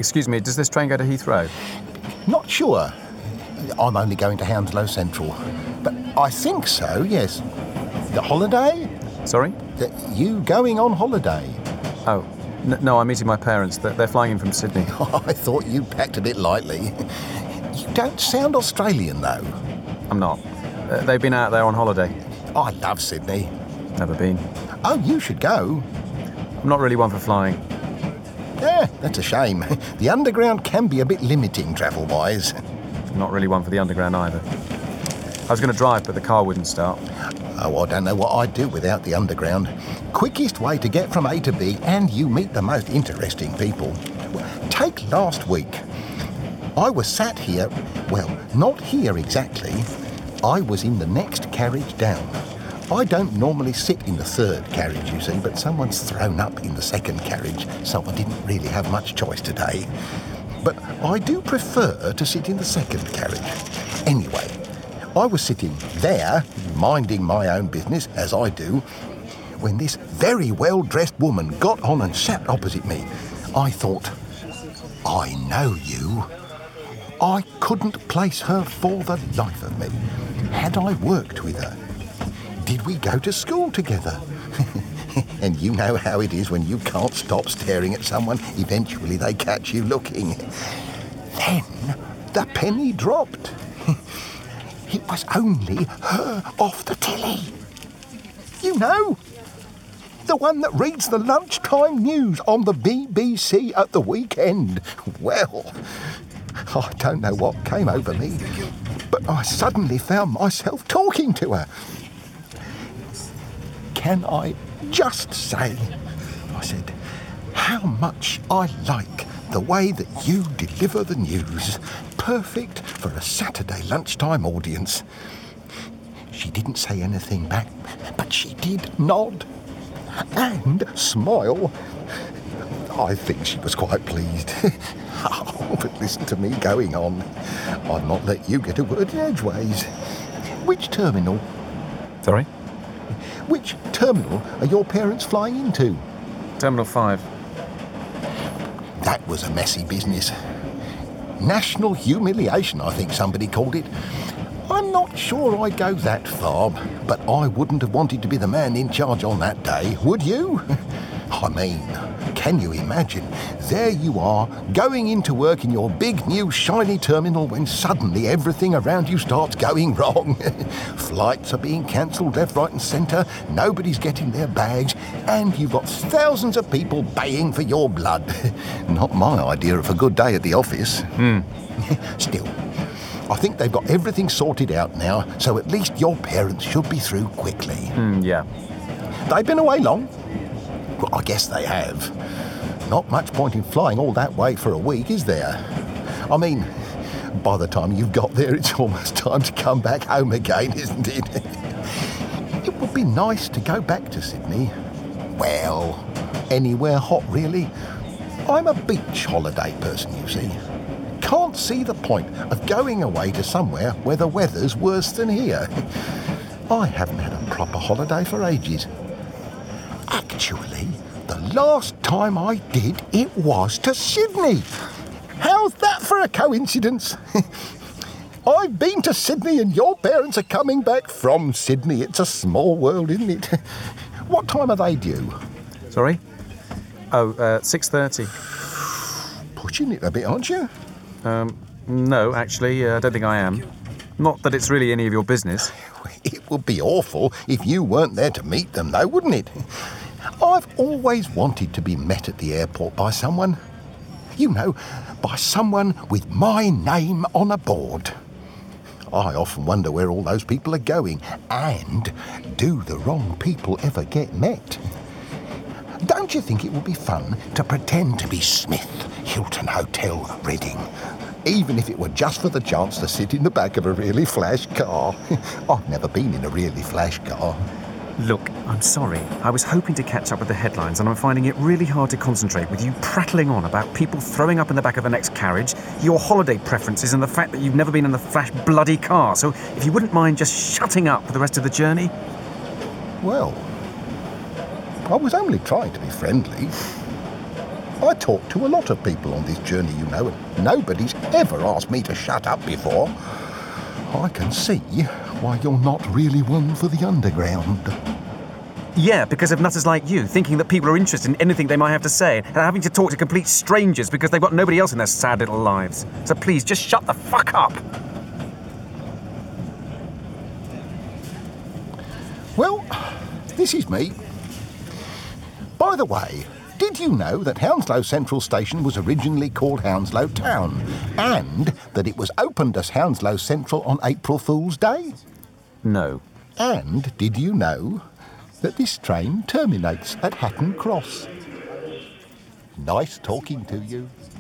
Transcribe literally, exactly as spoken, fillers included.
Excuse me, does this train go to Heathrow? Not sure. I'm only going to Hounslow Central. But I think so, yes. The holiday? Sorry? The, you going on holiday? Oh, n- no, I'm meeting my parents. They're, they're flying in from Sydney. I thought you packed a bit lightly. You don't sound Australian, though. I'm not. Uh, they've been out there on holiday. I love Sydney. Never been. Oh, you should go. I'm not really one for flying. Yeah, that's a shame. The underground can be a bit limiting travel-wise. I'm not really one for the underground either. I was going to drive, but the car wouldn't start. Oh, I don't know what I'd do without the underground. Quickest way to get from A to B, and you meet the most interesting people. Take last week. I was sat here, well, not here exactly. I was in the next carriage down. I don't normally sit in the third carriage, you see, but someone's thrown up in the second carriage, so I didn't really have much choice today. But I do prefer to sit in the second carriage. Anyway, I was sitting there, minding my own business, as I do, when this very well-dressed woman got on and sat opposite me. I thought, I know you. I couldn't place her for the life of me. Had I worked with her? Did we go to school together? And you know how it is when you can't stop staring at someone, eventually they catch you looking. Then the penny dropped. It was only her off the telly. You know, the one that reads the lunchtime news on the B B C at the weekend. Well, I don't know what came over me, but I suddenly found myself talking to her. Can I just say, I said, how much I like the way that you deliver the news. Perfect for a Saturday lunchtime audience. She didn't say anything back, but she did nod and smile. I think she was quite pleased. Oh, but listen to me going on. I'd not let you get a word edgeways. Which terminal? Sorry? Which terminal are your parents flying into? Terminal five. That was a messy business. National humiliation, I think somebody called it. I'm not sure I'd go that far, but I wouldn't have wanted to be the man in charge on that day, would you? I mean, can you imagine? There you are, going into work in your big new shiny terminal when suddenly everything around you starts going wrong. Flights are being cancelled left, right and centre, nobody's getting their bags, and you've got thousands of people baying for your blood. Not my idea of a good day at the office. Hmm. Still, I think they've got everything sorted out now, so at least your parents should be through quickly. Hmm, yeah. They've been away long? Well, I guess they have. Not much point in flying all that way for a week, is there? I mean, by the time you've got there, it's almost time to come back home again, isn't it? It would be nice to go back to Sydney. Well, anywhere hot, really. I'm a beach holiday person, you see. Can't see the point of going away to somewhere where the weather's worse than here. I haven't had a proper holiday for ages. Actually, the last time I did, it was to Sydney. How's that for a coincidence? I've been to Sydney and your parents are coming back from Sydney. It's a small world, isn't it? What time are they due? Sorry? Oh, uh, six thirty. Pushing it a bit, aren't you? Um, no, actually, uh, I don't think I am. Not that it's really any of your business. It would be awful if you weren't there to meet them, though, wouldn't it? I've always wanted to be met at the airport by someone. You know, by someone with my name on a board. I often wonder where all those people are going, and do the wrong people ever get met? Don't you think it would be fun to pretend to be Smith, Hilton Hotel, Reading? Even if it were just for the chance to sit in the back of a really flash car. I've never been in a really flash car. Look, I'm sorry. I was hoping to catch up with the headlines, and I'm finding it really hard to concentrate with you prattling on about people throwing up in the back of the next carriage, your holiday preferences, and the fact that you've never been in the flash bloody car. So if you wouldn't mind just shutting up for the rest of the journey. Well, I was only trying to be friendly. I talk to a lot of people on this journey, you know, and nobody's ever asked me to shut up before. I can see why you're not really one for the underground. Yeah, because of nutters like you, thinking that people are interested in anything they might have to say, and having to talk to complete strangers because they've got nobody else in their sad little lives. So please, just shut the fuck up! Well, this is me. By the way, did you know that Hounslow Central Station was originally called Hounslow Town, and that it was opened as Hounslow Central on April Fool's Day? No. And did you know that this train terminates at Hatton Cross? Nice talking to you.